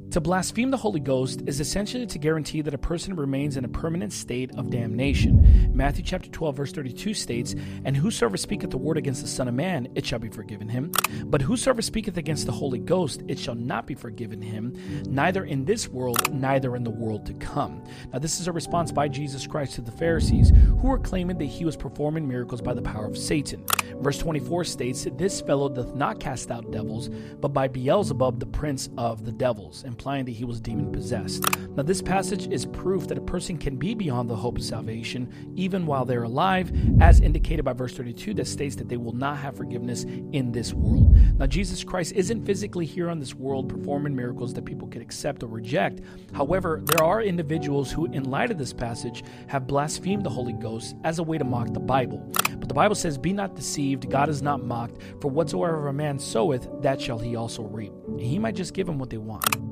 To blaspheme the Holy Ghost is essentially to guarantee that a person remains in a permanent state of damnation. Matthew chapter 12, verse 32 states, "And whosoever speaketh the word against the Son of Man, it shall be forgiven him. But whosoever speaketh against the Holy Ghost, it shall not be forgiven him, neither in this world, neither in the world to come." Now, this is a response by Jesus Christ to the Pharisees, who were claiming that he was performing miracles by the power of Satan. Verse 24 states, "This fellow doth not cast out devils, but by Beelzebub, the prince of the devils," implying that he was demon-possessed. Now, this passage is proof that a person can be beyond the hope of salvation even while they're alive, as indicated by verse 32 that states that they will not have forgiveness in this world. Now, Jesus Christ isn't physically here on this world performing miracles that people can accept or reject. However, there are individuals who, in light of this passage, have blasphemed the Holy Ghost as a way to mock the Bible. But the Bible says, "Be not deceived, God is not mocked, for whatsoever a man soweth, that shall he also reap." And he might just give them what they want.